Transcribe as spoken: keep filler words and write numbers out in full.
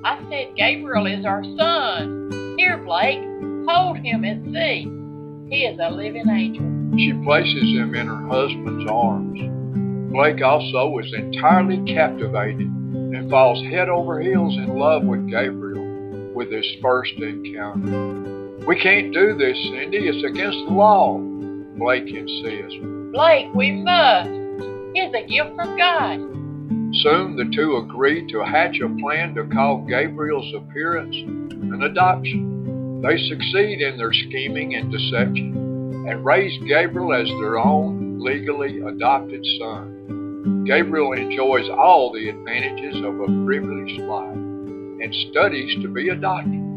I said Gabriel is our son. Here, Blake, hold him and see. He is a living angel. She places him in her husband's arms. Blake also is entirely captivated and falls head over heels in love with Gabriel with his first encounter. We can't do this, Cindy. It's against the law, Blake insists. Blake, we must. It's a gift from God. Soon the two agree to hatch a plan to call Gabriel's appearance an adoption. They succeed in their scheming and deception and raise Gabriel as their own legally adopted son. Gabriel enjoys all the advantages of a privileged life and studies to be adopted.